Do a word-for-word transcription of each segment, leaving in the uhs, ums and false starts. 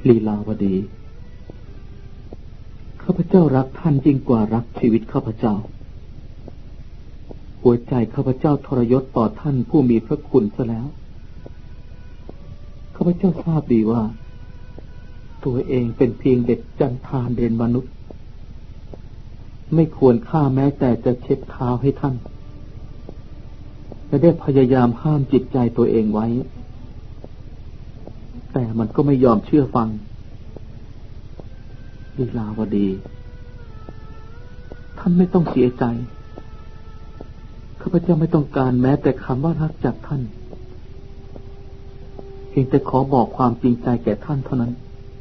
ลีลาวดีข้าพเจ้ารักท่านยิ่งกว่ารักชีวิตข้าพเจ้าหัวใจข้าพเจ้าทรยศต่อท่านผู้มีพระคุณซะแล้วข้าพเจ้าทราบดีว่าตัวเองเป็นเพียงเด็กจันทานเดนมนุษย์ไม่ควรฆ่าแม้แต่จะเช็ดเท้าให้ท่านและได้พยายามห้ามจิตใจตัวเองไว้แต่มันก็ไม่ยอมเชื่อฟังลีลาวดีท่านไม่ต้องเสียใจข้าพเจ้าไม่ต้องการแม้แต่คำว่ารักจากท่านเพียงแต่ขอบอกความจริงใจแก่ท่านเท่านั้น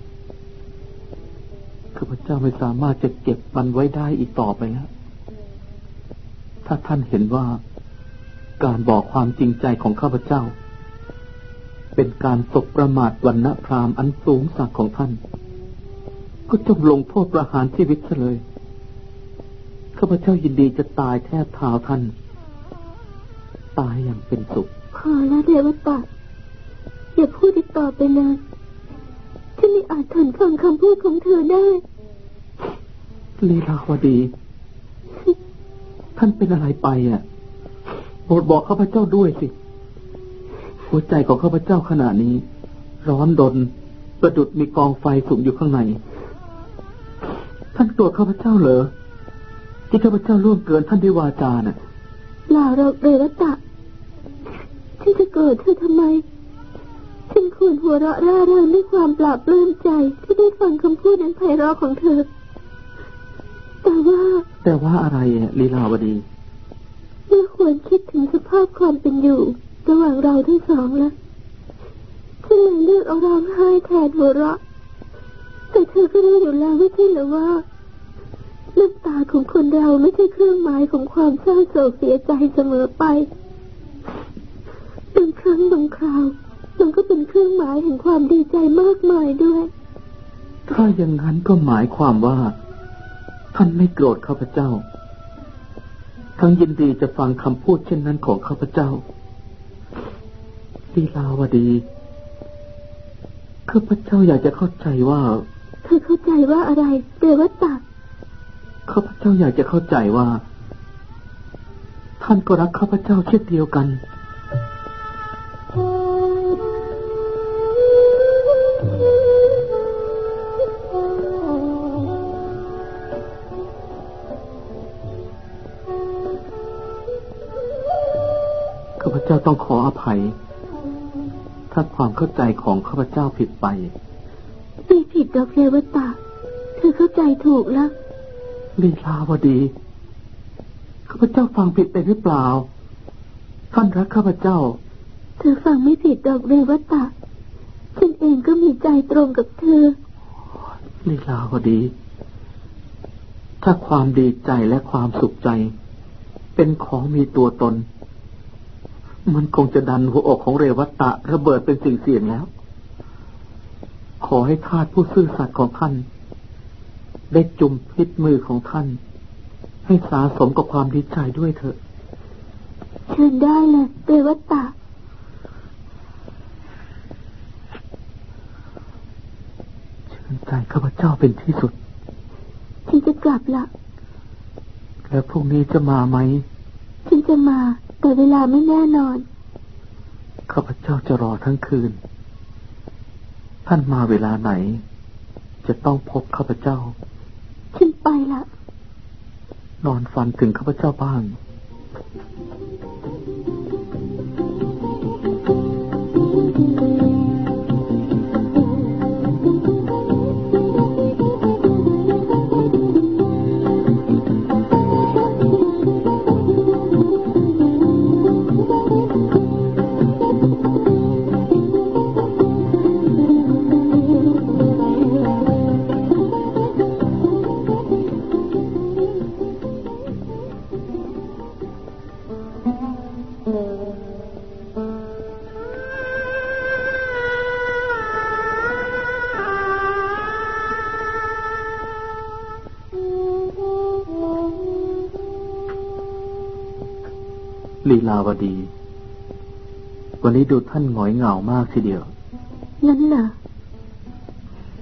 ข้าพเจ้าไม่สามารถจะเก็บมันไว้ได้อีกต่อไปแล้วถ้าท่านเห็นว่าการบอกความจริงใจของข้าพเจ้าเป็นการสบประมาทวรรณพราหมณ์อันสูงสักของท่านก็จงลงโทษประหารชีวิตซะเลยข้าพเจ้ายินดีจะตายแทบเท้าท่านตายอย่างเป็นสุขพอแล้วเรวตะอย่าพูดอีกต่อไปเลยฉันไม่อาจทนฟังคำพูดของเธอได้ลีลาวดีท่านเป็นอะไรไปอ่ะโปรดบอกข้าพเจ้าด้วยสิหัวใจของข้าพเจ้าขณะนี้ร้อนรนประดุจมีกองไฟสุมอยู่ข้างในท่านโกรธข้าพเจ้าเหรอที่ข้าพเจ้าล่วงเกินท่านด้วยวาจาน่ะเปล่าหรอกเรวตะฉันจะโกรธเธอทำไมฉันควรหัวเราะร่าเริงด้วยความปลาบปลื้มใจที่ได้ฟังคำพูดนั้นไพเราะของเธอแต่ว่าแต่ว่าอะไรอ่ะลีลาวดีเมื่อควรคิดถึงสภาพความเป็นอยู่ระหว่างเราทั้งสองแล้วฉันเลยเลือกเอาร้องไห้แทนหัวเราะแต่เธอก็รู้อยู่แล้วไม่ใช่หรือว่าน้ำตาของคนเราไม่ใช่เครื่องหมายของความเศร้าโศกเสียใจเสมอไปบางครั้งบางคราวมันก็เป็นเครื่องหมายแห่งความดีใจมากมายด้วยถ้าอย่างนั้นก็หมายความว่าท่านไม่โกรธข้าพเจ้าทั้งยินดีจะฟังคำพูดเช่นนั้นของข้าพเจ้าลีลาวดีข้าพเจ้าอยากจะเข้าใจว่าเธอเข้าใจว่าอะไรเรวตะข้าพเจ้าอยากจะเข้าใจว่าท่านก็รักข้าพเจ้าเช่นเดียวกันข้าพเจ้าต้องขออภัยถ้าความเข้าใจของข้าพเจ้าผิดไปไม่ผิดดอกเรวตะเธอเข้าใจถูกแล้วลีลาวดีข้าพเจ้าฟังผิดไปหรือเปล่าท่านรักข้าพเจ้าเธอฟังไม่ผิดดอกเรวตะฉันเองก็มีใจตรงกับเธอลีลาวดีถ้าความดีใจและความสุขใจเป็นของมีตัวตนมันคงจะดันหัวอกของเรวัตตะระเบิดเป็นสิ่งเสี่ยงแล้วขอให้ทาสผู้ซื่อสัตย์ของท่านได้จุ่มพิษมือของท่านให้สาสมกับความดีใจด้วยเถอะเชิญได้เลยเรวัตตะเชิญใจข้าพเจ้าเป็นที่สุดฉันจะกลับละแล้วพรุ่งนี้จะมาไหมฉันจะมาแต่เวลาไม่แน่นอนข้าพเจ้าจะรอทั้งคืนท่านมาเวลาไหนจะต้องพบข้าพเจ้าฉันไปละนอนฝันถึงข้าพเจ้าบ้างลีลาวดีวันนี้ดูท่านหงอยเหงามากทีเดียวงั้นเหรอ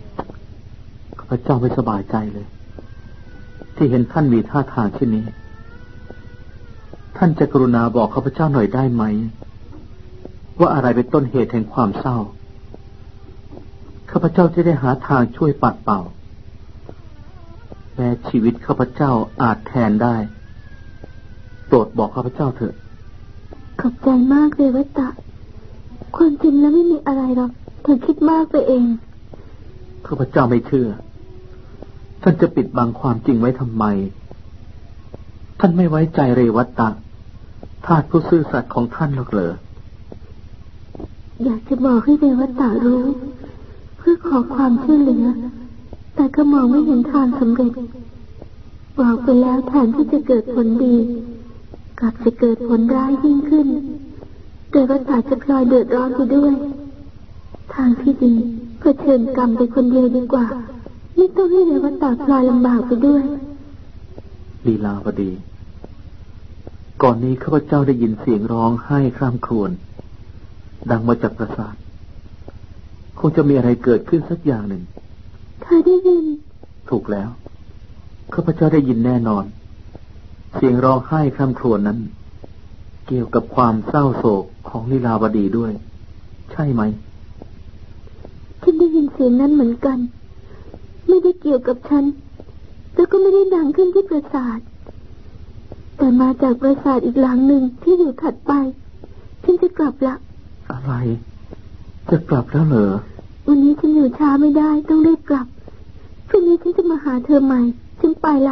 พระเจ้าไม่สบายใจเลยที่เห็นท่านมีท่าทางเช่นนี้ท่านจะกรุณาบอกข้าพเจ้าหน่อยได้ไหมว่าอะไรเป็นต้นเหตุแห่งความเศร้าข้าพเจ้าจะได้หาทางช่วยปัดเป่าแม้ชีวิตข้าพเจ้าอาจแทนได้โปรดบอกข้าพเจ้าเถิดขอบใจมากเลยวัตตะความจริงแล้วไม่มีอะไรหรอกเธอคิดมากไปเองข้าพเจ้าไม่เชื่อท่านจะปิดบังความจริงไว้ทำไมท่านไม่ไว้ใจเรวัตตะทาสผู้ซื่อสัตย์ของท่านหรอกเหรออยากจะบอกให้เรวัตตะรู้เพื่อขอความช่วยเหลือแต่ก็มองไม่เห็นทางสำเร็จบอกไปแล้วแทนที่จะเกิดผลดีกลับจะเกิดผลร้ายยิ่งขึ้นเรวัตตะจะพลอยเดือดร้อนไปด้วยทางที่ดีเผชิญกรรมไปคนเดียวดีกว่าไม่ต้องให้เรวัตตะพลอยลำบากไปด้วยลีลาวดีก่อนนี้ข้าพเจ้าได้ยินเสียงร้องไห้คร่ำครวญดังมาจากปราสาทคงจะมีอะไรเกิดขึ้นสักอย่างหนึ่งเธอได้ยินถูกแล้วข้าพเจ้าได้ยินแน่นอนเสียงร้องไห้คร่ำครวญนั้นเกี่ยวกับความเศร้าโศกของลีลาวดีด้วยใช่ไหมฉันได้ยินเสียงนั้นเหมือนกันไม่ได้เกี่ยวกับฉันแล้วก็ไม่ได้ดังขึ้นที่ปราสาทแต่มาจากปราสาทอีกหลังหนึ่งที่อยู่ถัดไปฉันจะกลับละอะไรจะกลับแล้วเหรอวันนี้ฉันอยู่ช้าไม่ได้ต้องรีบกลับพรุ่งนี้ฉันจะมาหาเธอใหม่ฉันไปละ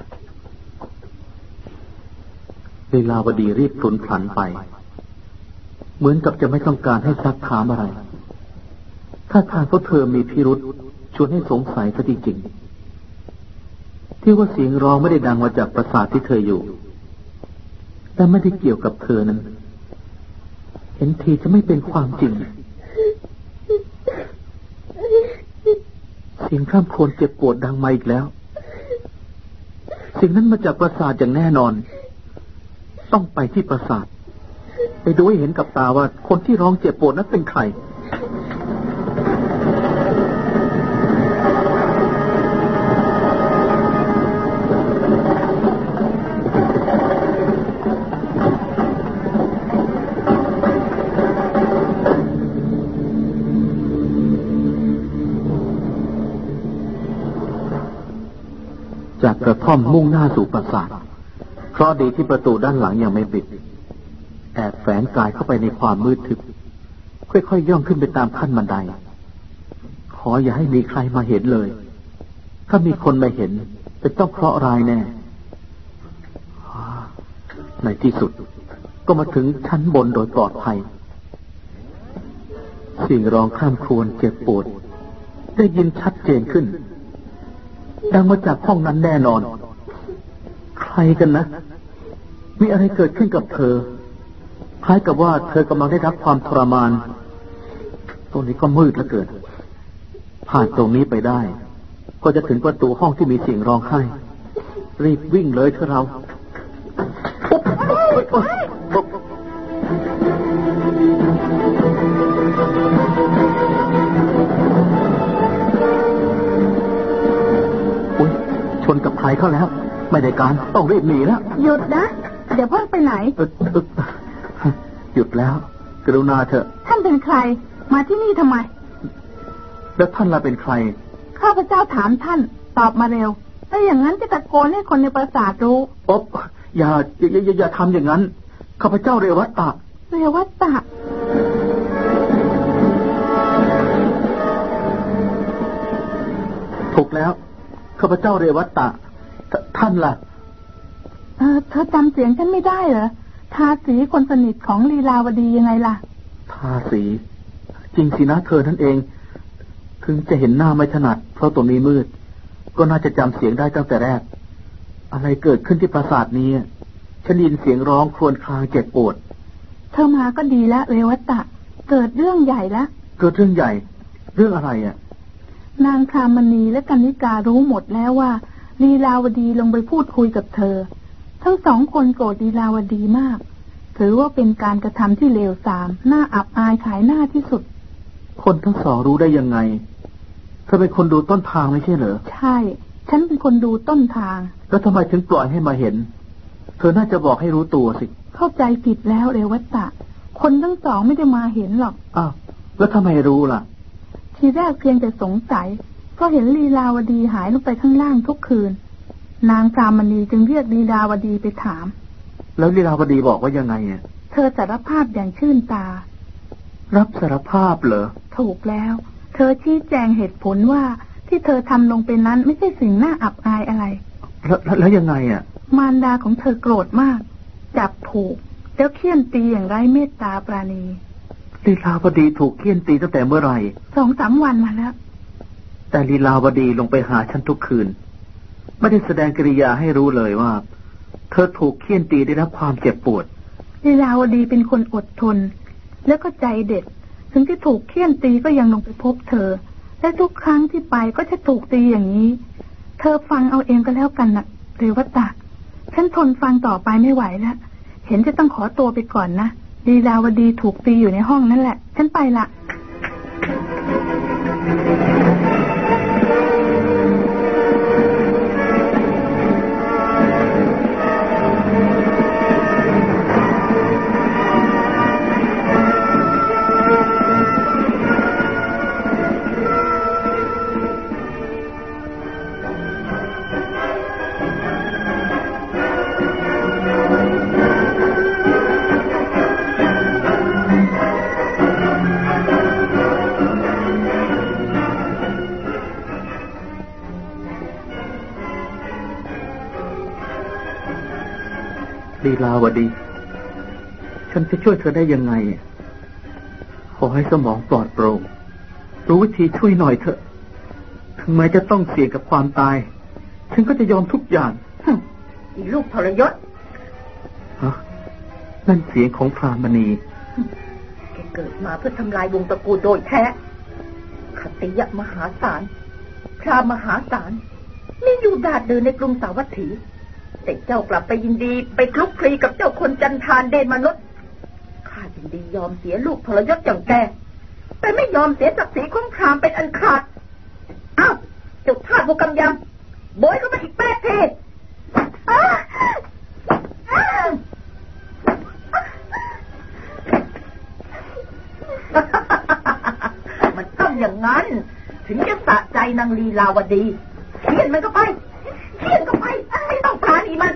ลีลาวดีรีบพลุนพลันไปเหมือนกับจะไม่ต้องการให้ซักถามอะไรถ้าทางพวกเธอมีพิรุษชวนให้สงสัยซะจริงๆที่ว่าเสียงร้องไม่ได้ดังมาจากปราสาทที่เธออยู่แต่ไม่ได้เกี่ยวกับเธอนั้นเห็นทีจะไม่เป็นความจริงเสียงคร่ำครวญเจ็บปวดดังมาอีกแล้วสิ่งนั้นมาจากปราสาทอย่างแน่นอนต้องไปที่ปราสาทไปดูให้เห็นกับตาว่าคนที่ร้องเจ็บปวดนั้นเป็นใครจากกระท่อมมุ่งหน้าสู่ปราสาทเพราะดีที่ประตูด้านหลังยังไม่ปิดแอบแฝงกายเข้าไปในความมืดทึบค่อยๆย่องขึ้นไปตามขั้นบันไดขออย่าให้มีใครมาเห็นเลยถ้ามีคนมาเห็นจะต้องเคราะห์ร้ายแน่ในที่สุดก็มาถึงชั้นบนโดยปลอดภัยเสียงร้องคร่ำครวญเจ็บปวดได้ยินชัดเจนขึ้นดังมาจากห้องนั้นแน่นอนใครกันนะมีอะไรเกิดขึ้นกับเธอคล้ายกับว่าเธอกำลังได้รับความทรมานตรงนี้ก็มืดเหลือเกินผ่านตรงนี้ไปได้ก็จะถึงประตูห้องที่มีเสียงร้องไห้รีบวิ่งเลยเถอะเราชนกับใครเข้าแล้วไม่ได้การต้องรีบหนีแล้วหยุดนะเดี๋ยวเพิ่งไปไหนหยุดแล้วกรุณาเถอะท่านเป็นใครมาที่นี่ทำไมแล้วท่านล่ะเป็นใครข้าพเจ้าถามท่านตอบมาเร็วถ้าอย่างนั้นจะตะโกนให้คนในปราสาทรู้อ๊บอย่าอย่าอย่าอย่าทำอย่างนั้นข้าพเจ้าเรวัตตะเรวัตตะถูกแล้วข้าพเจ้าเรวัตตะท่านล่ะเออเธอจำเสียงฉันไม่ได้เหรอทาสีคนสนิทของลีลาวดียังไงล่ะทาสีจริงสินะเธอท่านเองถึงจะเห็นหน้าไม่ถนัดเพราะตัวนี้มืดก็น่าจะจำเสียงได้ตั้งแต่แรกอะไรเกิดขึ้นที่ปราสาทนี้ฉันได้ยินเสียงร้องครวญครางเจ็บปวดเธอมาก็ดีแล้วเรวัตตะเกิดเรื่องใหญ่แล้วเกิดเรื่องใหญ่เรื่องอะไรอ่ะนางคามณีและกนิการู้หมดแล้วว่าลีลาวดีลงไปพูดคุยกับเธอทั้งสองคนโกรธลีลาวดีมากถือว่าเป็นการกระทำที่เลวทรามน่าอับอายขายหน้าที่สุดคนทั้งสองรู้ได้ยังไงเธอเป็นคนดูต้นทางไม่ใช่เหรอใช่ฉันเป็นคนดูต้นทางแล้วทำไมถึงปล่อยให้มาเห็นเธอน่าจะบอกให้รู้ตัวสิเข้าใจผิดแล้วเรวัตตะคนทั้งสองไม่ได้มาเห็นหรอกอ้าวแล้วทำไมรู้ล่ะทีแรกเพียงแต่สงสัยเพราะเห็นลีลาวดีหายลงไปข้างล่างทุกคืนนางพรามณีจึงเรียกลีลาวดีไปถามแล้วลีลาวดีบอกว่ายังไงอ่ะเธอสารภาพอย่างชื่นตารับสารภาพเหรอถูกแล้วเธอชี้แจงเหตุผลว่าที่เธอทำลงไปนั้นไม่ใช่สิ่งน่าอับอายอะไรแล้วแล้วยังไงอ่ะมารดาของเธอโกรธมากจับผูกแล้วเฆี่ยนตีอย่างไร้เมตตาปราณีลีลาวดีถูกเฆี่ยนตีตั้งแต่เมื่อไหร่สองสามวันมาแล้วแต่ลีลาวดีลงไปหาฉันทุกคืนไม่ได้แสดงกิริยาให้รู้เลยว่าเธอถูกเฆี่ยนตีได้รับความเจ็บปวดลีลาวดีเป็นคนอดทนแล้วก็ใจเด็ดถึงที่ถูกเฆี่ยนตีก็ยังลงไปพบเธอและทุกครั้งที่ไปก็จะถูกตีอย่างนี้เธอฟังเอาเองก็แล้วกันนะเรวัตตะฉันทนฟังต่อไปไม่ไหวแล้วเห็นจะต้องขอตัวไปก่อนนะลีลาวดีถูกตีอยู่ในห้องนั่นแหละฉันไปละลีลาวดีฉันจะช่วยเธอได้ยังไงขอให้สมองปลอดโปร่งรู้วิธีช่วยหน่อยเถอะถึงแม้จะต้องเสี่ยงกับความตายฉันก็จะยอมทุกอย่างอีลูกทรยศฮะนั่นเสียงของพรามณีแกเกิดมาเพื่อทำลายวงตระกูลโดยแท้ขติยะมหาศาลพรามมหาศาลมีอยู่ดาดเดินในกรุงสาวัตถีแต่เจ้ากลับไปยินดีไปคลุกคลีกับเจ้าคนจันทานเดนมนุษย์ข้ายินดียอมเสียลูกทรยศอย่างแกแต่ไม่ยอมเสียศักดิ์ศรีของพรามเป็นอันขาดอ้าวจุดธาตุบุกำยำโบยเข้ามาอีกแปดเทศมันต้องอย่างนั้นถึงจะสะใจนางลีลาวดีเขียนมันก็ไปเขียนก็ไปไม่ต้องปราณีมัน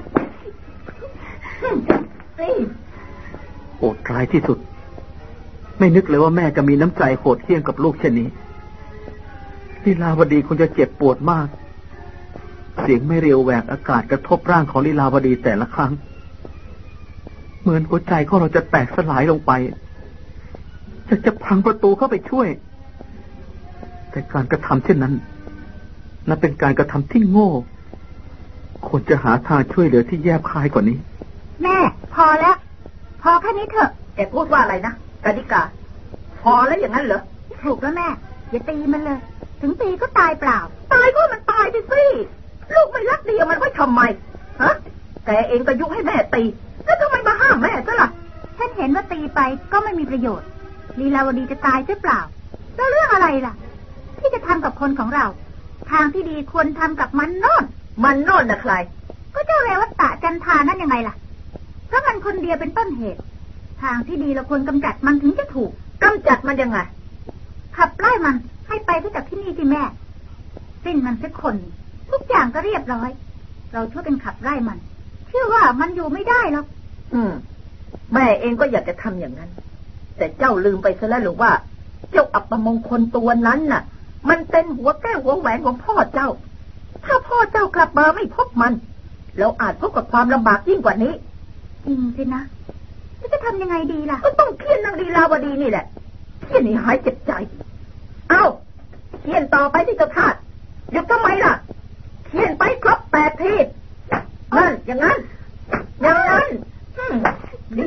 โหดร้ายที่สุดไม่นึกเลยว่าแม่จะมีน้ำใจโหดเหี้ยมกับลูกเช่นนี้ลีลาวดีคงจะเจ็บปวดมากเสียงไม่เรียวแหวกอากาศกระทบร่างของลีลาวดีแต่ละครั้งเหมือนหัวใจของเราจะแตกสลายลงไปจะจะพังประตูเข้าไปช่วยแต่การกระทำเช่นนั้นนั่นเป็นการกระทำที่โง่ควรจะหาทางช่วยเหลือที่แยบคายกว่านี้แม่พอแล้วพอแค่นี้เถอะแกพูดว่าอะไรนะกนิกาพอแล้วอย่างนั้นเหรอถูกแล้วแม่อย่าตีมันเลยถึงตีก็ตายเปล่าตายก็มันตายไปสิลูกไม่รักเดียวมันไว้ทำไมฮะแกเองก็ยุให้แม่ตีแล้วทำไมมาห้ามแม่ซะล่ะฉันเห็นว่าตีไปก็ไม่มีประโยชน์ลีลาวดีจะตายใช่เปล่าแล้วเรื่องอะไรล่ะที่จะทำกับคนของเราทางที่ดีควรทำกับมันโน่นมันโน่นนะใครก็เจ้าเรวัตตะจันทานั่นยังไงล่ะเพราะมันคนเดียวเป็นต้นเหตุทางที่ดีเราควรกำจัดมันถึงจะถูกกำจัดมันยังไงขับไล่มันให้ไปจากที่นี่สิแม่สิ้นมันสักคนทุกอย่างก็เรียบร้อยเราช่วยกันขับไล่มันเชื่อว่ามันอยู่ไม่ได้หรอกอืมแม่เองก็อยากจะทำอย่างนั้นแต่เจ้าลืมไปซะแล้วหรือว่าเจ้าอัปมงคลตัวนั้นน่ะมันเป็นหัวแก้วหัวแหวนของพ่อเจ้าถ้าพ่อเจ้ากลับมาไม่พบมันเราอาจพบกับความลำบากยิ่งกว่านี้จริงสินะจะทำยังไงดีล่ะก็ต้องเคี่ยนนางลีลาวดีนี่แหละเคี่ยนให้หายเจ็บใจเอ้าเคี่ยนต่อไปที่เจ้าทาสหยุดทำไมล่ะเคี่ยนไปครบแปดทีนั่นอย่างนั้นอย่างนั้นดี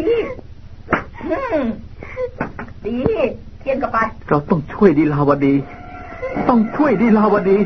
ดีเคี่ยนก็ไปเราต้องช่วยลีลาวดีต้องช่วยลีลาวดี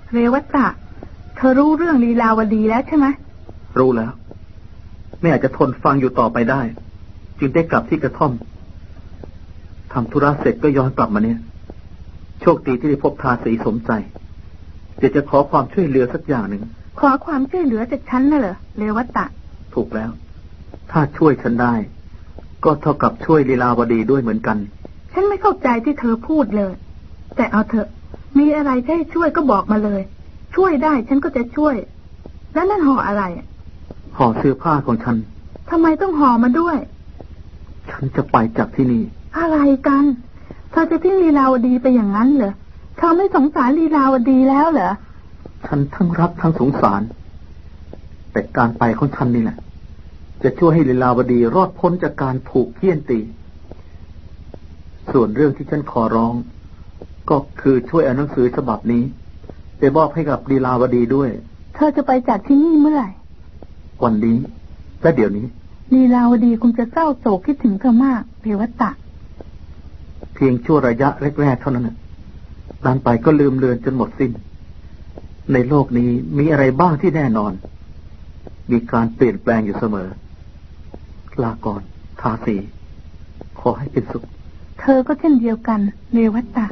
เรวัตะเธอรู้เรื่องลีลาวดีแล้วใช่ไหมรู้แล้วไม่อาจจะทนฟังอยู่ต่อไปได้จึงได้กลับที่กระท่อมทำธุระเสร็จก็ย้อนกลับมาเนี่ยโชคดีที่ได้พบทาสีสมใจเดี๋ยวจะขอความช่วยเหลือสักอย่างหนึ่งขอความช่วยเหลือจากฉันน่ะเหรอเรวัตะถูกแล้วถ้าช่วยฉันได้ก็เท่ากับช่วยลีลาวดีด้วยเหมือนกันฉันไม่เข้าใจที่เธอพูดเลยแต่เอาเถอะมีอะไรให้ช่วยก็บอกมาเลยช่วยได้ฉันก็จะช่วยแล้วนั่นห่ออะไรห่อเสื้อผ้าของฉันทำไมต้องห่อมาด้วยฉันจะไปจากที่นี่อะไรกันเธอจะทิ้งลีลาวดีไปอย่างนั้นเหรอเธอไม่สงสารลีลาวดีแล้วเหรอฉันทั้งรักทั้งสงสารแต่การไปของฉันนี่แหละจะช่วยให้ลีลาวดีรอดพ้นจากการถูกเฆี่ยนตีส่วนเรื่องที่ฉันขอร้องก็คือช่วยเอาหนังสือฉบับนี้ไปมอบให้กับลีลาวดีด้วยเธอจะไปจากที่นี่เมื่อไหร่วันนี้และเดี๋ยวนี้ลีลาวดีคงจะเศร้าโศกคิดถึงเธอมากเรวัตะเพียงชั่วระยะแรกๆเท่านั้นนะนานไปก็ลืมเลือนจนหมดสิ้นในโลกนี้มีอะไรบ้างที่แน่นอนมีการเปลี่ยนแปลงอยู่เสมอลาก่อนทาสีขอให้เป็นสุขเธอก็เช่นเดียวกันเรวัตะ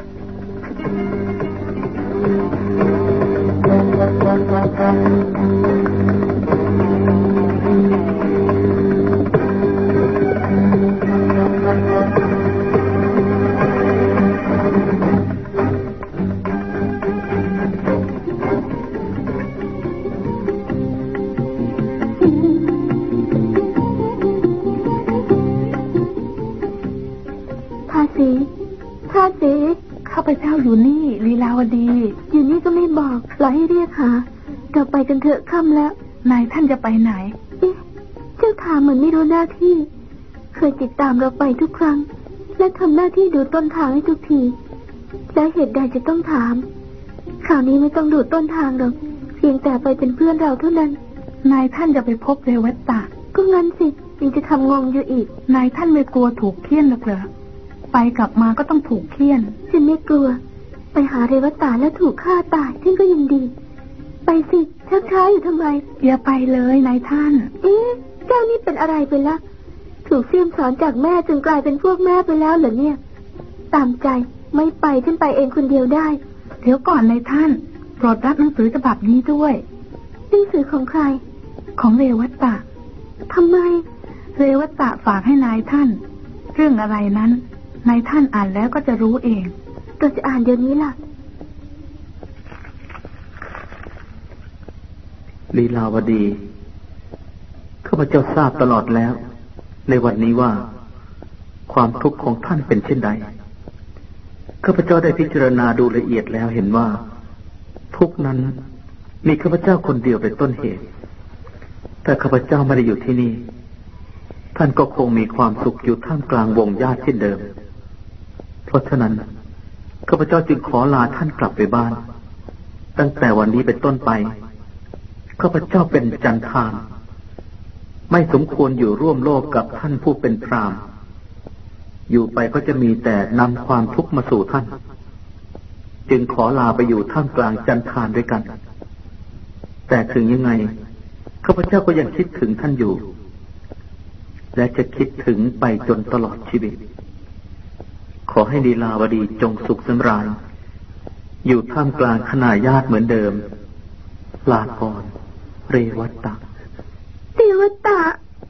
ข้าพเจ้าอยู่นี่ลีลาวดีอยู่นี่ก็ไม่บอกปล่อยให้เรียกหากลับไปกันเถอะค่ำแล้วนายท่านจะไปไหนเอ๊ะเจ้าถามเหมือนไม่รู้หน้าที่เคยติดตามเราไปทุกครั้งและทำหน้าที่ดูต้นทางให้ทุกทีและเหตุใดจะต้องถามคราวนี้ไม่ต้องดูต้นทางหรอกเพียงแต่ไปเป็นเพื่อนเราเท่านั้นนายท่านจะไปพบเรวัตะก็งั้นสิยังจะทำงงอยู่อีกนายท่านไม่กลัวถูกเฆี่ยนหรอกเหรอไปกลับมาก็ต้องถูกเฆี่ยนฉันไม่กลัวไปหาเรวัตะแล้วถูกฆ่าตายฉันก็ยังดีไปสิชักช้าอยู่ทำไมอย่าไปเลยนายท่านเอ๊ะเจ้านี่เป็นอะไรไปละถูกเสี่ยมสอนจากแม่จนกลายเป็นพวกแม่ไปแล้วเหรอเนี่ยตามใจไม่ไปฉันไปเองคนเดียวได้เดี๋ยวก่อนนายท่านโปรดรับหนังสือฉบับนี้ด้วยหนังสือของใครของเรวัตะทำไมเรวัตะฝากให้นายท่านเรื่องอะไรนั้นนายท่านอ่านแล้วก็จะรู้เองเราจะอ่านเดี๋ยวนี้ล่ะลีลาวดีข้าพเจ้าทราบตลอดแล้วในวันนี้ว่าความทุกข์ของท่านเป็นเช่นใดข้าพเจ้าได้พิจารณาดูละเอียดแล้วเห็นว่าทุกข์นั้นมีข้าพเจ้าคนเดียวเป็นต้นเหตุแต่ข้าพเจ้าไม่ได้อยู่ที่นี่ท่านก็คงมีความสุขอยู่ท่ามกลางวงญาติเช่นเดิมเพราะฉะนั้นข้าพเจ้าจึงขอลาท่านกลับไปบ้านตั้งแต่วันนี้เป็นต้นไปข้าพเจ้าเป็นจันทานไม่สมควรอยู่ร่วมโลกกับท่านผู้เป็นพราหมณ์อยู่ไปก็จะมีแต่นำความทุกข์มาสู่ท่านจึงขอลาไปอยู่ท่ามกลางจันทานด้วยกันแต่ถึงยังไงข้าพเจ้าก็ยังคิดถึงท่านอยู่และจะคิดถึงไปจนตลอดชีวิตขอให้ลีลาวดีจงสุขสำราญอยู่ท่ามกลางคณาญาติเหมือนเดิมลาก่อนเรวัตะเรวัตะ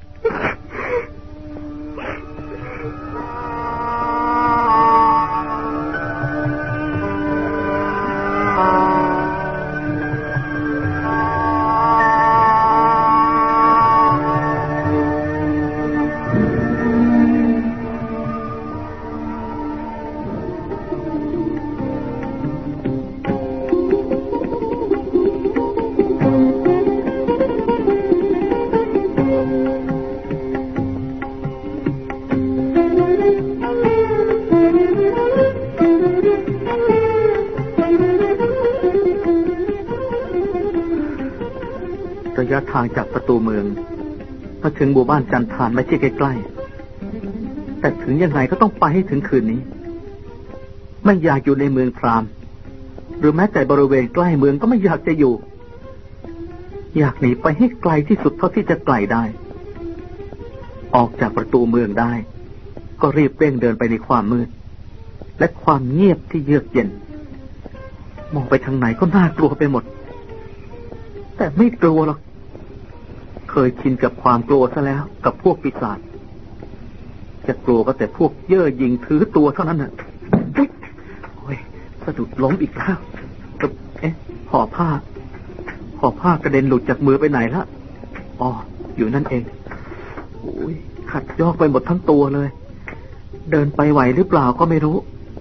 ระยะทางจากประตูเมืองมาถึงหมู่บ้านจันทานไม่ใช่ใกล้ๆแต่ถึงยังไงก็ต้องไปให้ถึงคืนนี้ไม่อยากอยู่ในเมืองพราหมณ์รือแม้แต่บริเวณใกล้เมืองก็ไม่อยากจะอยู่อยากหนีไปให้ไกลที่สุดเท่าที่จะไกลได้ออกจากประตูเมืองได้ก็รีบเร่งเดินไปในความมืดและความเงียบที่เยือกเย็นมองไปทางไหนก็น่ากลัวไปหมดแต่ไม่กลัวหรอกเคยชินกับความกลัวซะแล้วกับพวกปีศาจจะกลัวก็แต่พวกเย่อหยิ่งถือตัวเท่านั้นน่ะโอ้ยสะดุดล้มอีกแล้วเอ๊ะห่อผ้าห่อผ้ากระเด็นหลุดจากมือไปไหนละอ๋ออยู่นั่นเองโอ้ยขัดยอกไปหมดทั้งตัวเลยเดินไปไหวหรือเปล่าก็ไม่รู้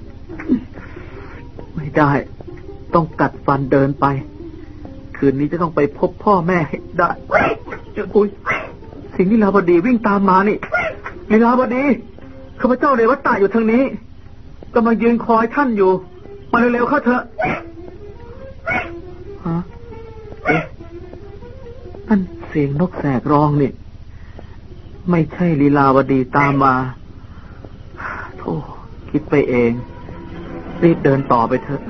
ไม่ได้ต้องกัดฟันเดินไปคืนนี้จะต้องไปพบพ่อแม่ให้ได้อุ้ยสิ่งที่ลีลาวดีวิ่งตามมานี่ลีลาวดีข้าพเจ้าเรวัตตาอยู่ทางนี้กำลังยืนคอยท่านอยู่มาเร็วๆเข้าเถอะฮะเอ๊ะนั่นเสียงนกแสกร้องนี่ไม่ใช่ลีลาวดีตามมาโธ่คิดไปเองรีบเดินต่อไปเถอะ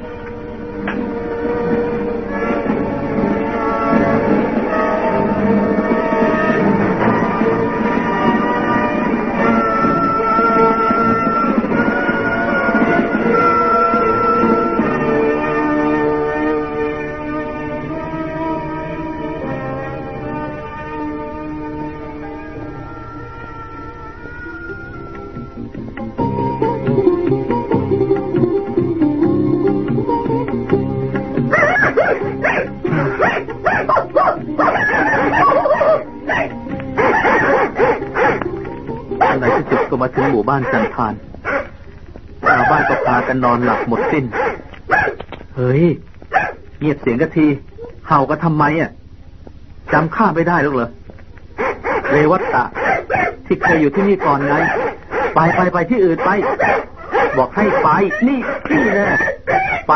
มาถึงหมู่บ้านจันทานชาวบ้านก็พากันนอนหลับหมดสิ้นเฮ้ยเงียบเสียงกันทีเห่าก็ทำไมอ่ะจำข้าไม่ได้หรอกเหรอเรวัตตะที่เคยอยู่ที่นี่ก่อนไงไปไปไปที่อื่นไปบอกให้ไปนี่นี่แน่ไป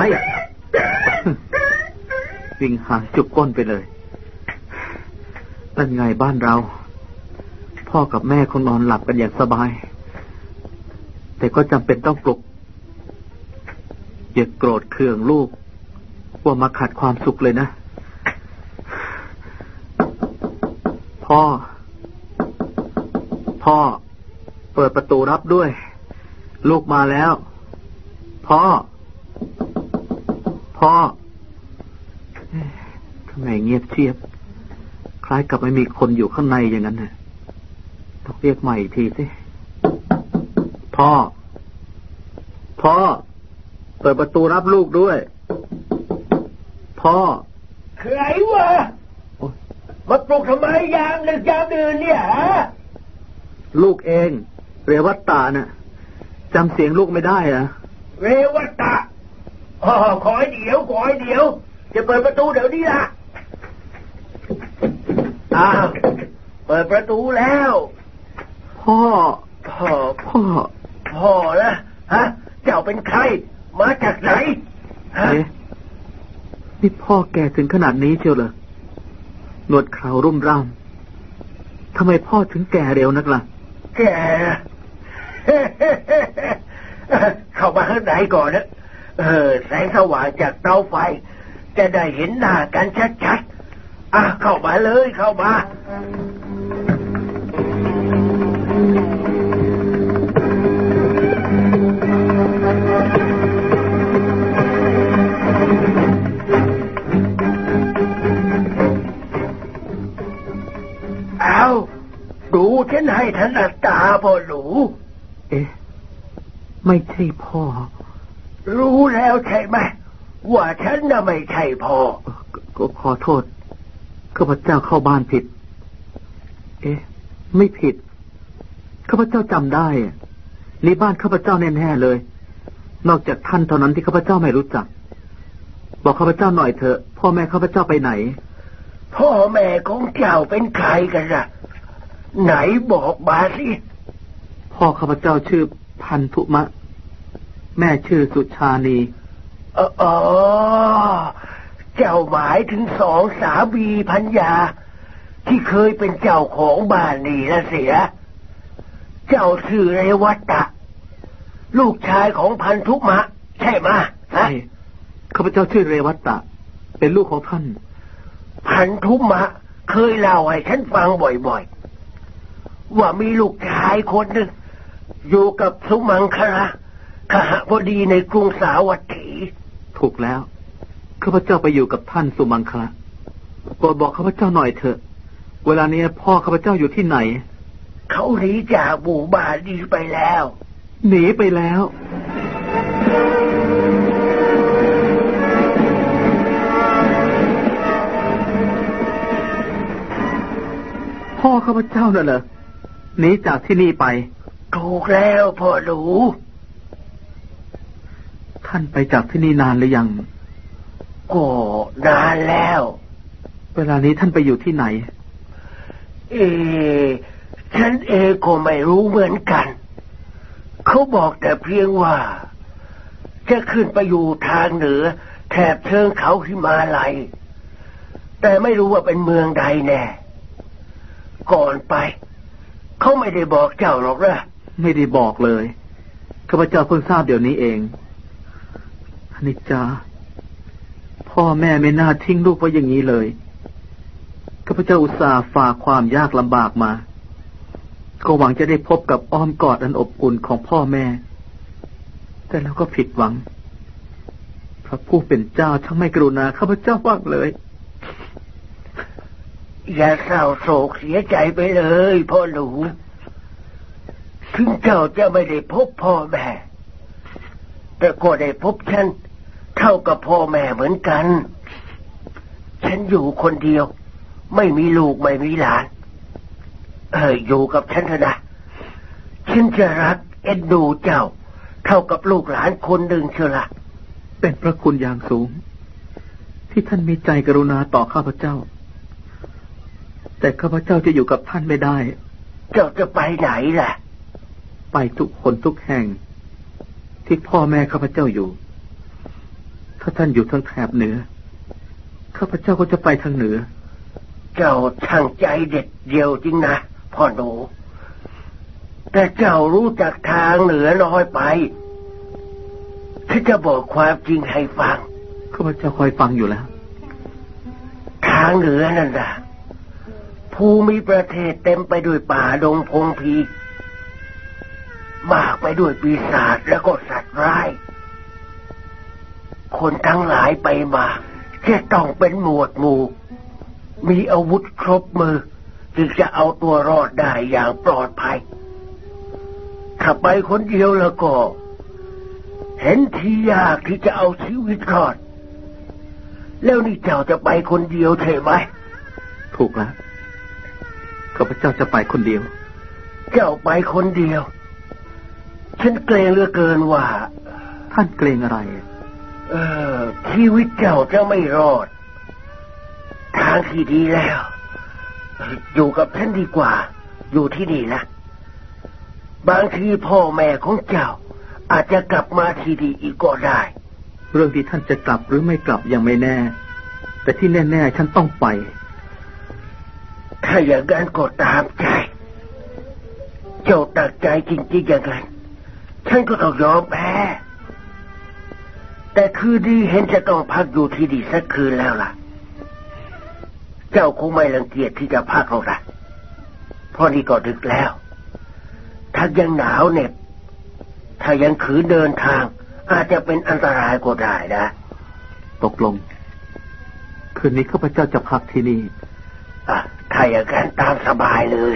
วิ่งหางจุกก้นไปเลยนั่นไงบ้านเราพ่อกับแม่คงนอนหลับกันอย่างสบายแต่ก็จำเป็นต้องปลุกอย่าโกรธเคืองลูกว่ามาขัดความสุขเลยนะพ่อพ่อเปิดประตูรับด้วยลูกมาแล้วพ่อพ่อทำไมเงียบเชียบคล้ายกับไม่มีคนอยู่ข้างในอย่างนั้นน่ะต้องเรียกใหม่อีกทีสิพ่อพ่อเปิดประตูรับลูกด้วยพ่อใครวะมาปลุกทำไมยามดึกยามดื่นเนี่ยฮะลูกเองเรวัตตาน่ะจำเสียงลูกไม่ได้อะเรวัตตาอ๋อขอให้เดี๋ยวขอให้เดี๋ยวจะเปิดประตูเดี๋ยวนี้ล่ะอ้าวเปิดประตูแล้วพ่อพ่อพ่อพ่อนะฮะเจ้าเป็นใครมาจากไหนฮะนี่พ่อแก่ถึงขนาดนี้เชียวเหรอหนวดเครารุ่มร่ามทำไมพ่อถึงแก่เร็วนักล่ะแก่เข้ามาข้างในก่อนนะเออแสงสว่างจากเตาไฟจะได้เห็นหน้ากันชัดๆอ่ะเข้ามาเลยเข้ามาเอาดูฉันให้ถนัดตาพ่อหนูเอ๊ะไม่ใช่พ่อรู้แล้วใช่ไหมว่าฉันน่ะไม่ใช่พ่อก็ขอโทษข้าพเจ้าเข้าบ้านผิดเอ๊ะไม่ผิดข้าพเจ้าจำได้นี่บ้านข้าพเจ้าแน่ๆเลยนอกจากท่านเท่านั้นที่ข้าพเจ้าไม่รู้จักบอกข้าพเจ้าหน่อยเถอะพ่อแม่ข้าพเจ้าไปไหนพ่อแม่ของเจ้าเป็นใครกันล่ะไหนบอกมาสิพ่อข้าพเจ้าชื่อพันธุมะแม่ชื่อสุชานีอ๋อเจ้าหมายถึงสองสามีภรรยาที่เคยเป็นเจ้าของบ้านนี่นะเสียเจ้าชื่อเรวัตตะลูกชายของพันธุมะใช่ไหมใช่ข้าพเจ้าชื่อเรวัตตะเป็นลูกของท่านพันธุมะเคยเล่าให้ฉันฟังบ่อยๆว่ามีลูกชายคนหนึ่งอยู่กับสุมังคละขหบดีในกรุงสาวัตถีถูกแล้วข้าพเจ้าไปอยู่กับท่านสุมังคละโปรดบอกข้าพเจ้าหน่อยเถอะเวลานี้พ่อข้าพเจ้าอยู่ที่ไหนเขาหนีจากหมู่บ้านนี้ไปแล้วหนีไปแล้วพ่อข้าพเจ้าน่ะเหรอหนีจากที่นี่ไปถูกแล้วพ่อหนูท่านไปจากที่นี่นานหรือยังก็นานแล้วเวลานี้ท่านไปอยู่ที่ไหนเอฉันเองก็ไม่รู้เหมือนกันเขาบอกแต่เพียงว่าจะขึ้นไปอยู่ทางเหนือแถบเชิงเขาหิมาลัยแต่ไม่รู้ว่าเป็นเมืองใดแน่ก่อนไปเขาไม่ได้บอกเจ้าหรอกนะไม่ได้บอกเลยข้าพเจ้าเพิ่งทราบเดี๋ยวนี้เองอนิจจาพ่อแม่ไม่น่าทิ้งลูกไว้อย่างนี้เลยข้าพเจ้าอุตส่าห์ฝ่าความยากลำบากมาก็หวังจะได้พบกับอ้อมกอดอันอบอุ่นของพ่อแม่แต่แล้วก็ผิดหวังพระผู้เป็นเจ้าทั้งไม่กรุณาข้าพเจ้าบ้างเลยอย่าเศร้าโศกเสียใจไปเลยพ่อหนูถึงเจ้าจะไม่ได้พบพ่อแม่แต่ก็ได้พบฉันเท่ากับพ่อแม่เหมือนกันฉันอยู่คนเดียวไม่มีลูกไม่มีหลานเอออยู่กับฉันเถอะนะฉันจะรักเอ็นดูเจ้าเท่ากับลูกหลานคนหนึ่งเชียวละเป็นพระคุณอย่างสูงที่ท่านมีใจกรุณาต่อข้าพเจ้าแต่ข้าพเจ้าจะอยู่กับท่านไม่ได้เจ้าจะไปไหนล่ะไปทุกคนทุกแห่งที่พ่อแม่ข้าพเจ้าอยู่ถ้าท่านอยู่ทางแถบเหนือข้าพเจ้าก็จะไปทางเหนือเจ้าช่างใจเด็ดเดียวจริงนะพ่อหนูแต่เจ้ารู้จักทางเหนือน้อยไปฉันจะบอกความจริงให้ฟังข้าพเจ้าคอยฟังอยู่แล้วทางเหนือนั่นน่ะภูมิประเทศเต็มไปด้วยป่าดงพงพีมากไปด้วยปีศาจแล้วก็สัตว์ร้ายคนทั้งหลายไปมาจะต้องเป็นหมวดหมู่มีอาวุธครบมือจึงจะเอาตัวรอดได้อย่างปลอดภัยถ้าไปคนเดียวแล้วก็เห็นทียากที่จะเอาชีวิตรอดแล้วนี่เจ้าจะไปคนเดียวใช่ไหมถูกแล้วข้าพเจ้าจะไปคนเดียวเจ้าไปคนเดียวฉันเกรงเหลือเกินว่าท่านเกรงอะไรเออชีวิตเจ้าจะไม่รอดทางที่ดีแล้วอยู่กับฉันดีกว่าอยู่ที่นี่นะบางทีพ่อแม่ของเจ้าอาจจะกลับมาที่ดีอีกก็ได้เรื่องที่ท่านจะกลับหรือไม่กลับยังไม่แน่แต่ที่แน่ๆฉันต้องไปถ้าอย่างนั้นก็ตามใจเจ้าตัดใจจริงๆอย่างนั้นฉันก็ต้องยอมแพ้แต่คืนนี้เห็นจะต้องพักอยู่ที่ดีสักคืนแล้วล่ะเจ้าคงไม่รังเกียจที่จะพักหรอกนะเพราะนี่ก็ดึกแล้วถ้ายังหนาวเหน็บถ้ายังขืนเดินทางอาจจะเป็นอันตรายก็ได้นะตกลงคืนนี้ข้าพเจ้าจะพักที่นี่อ่ะถ้าอย่างนั้นตามสบายเลย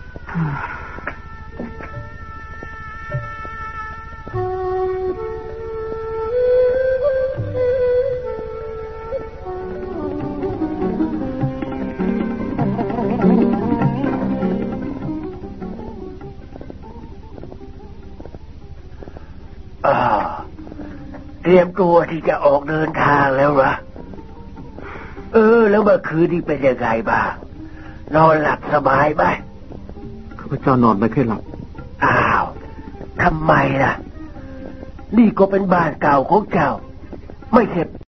เตรียมตัวที่จะออกเดินทางแล้วเหรอเออแล้วเมื่อคืนนี้เป็นยังไงบ้างนอนหลับสบายไหมข้าพเจ้านอนไม่ค่อยหลับอ้าวทำไมล่ะนี่ก็เป็นบ้านเก่าของเจ้าไม่ใช่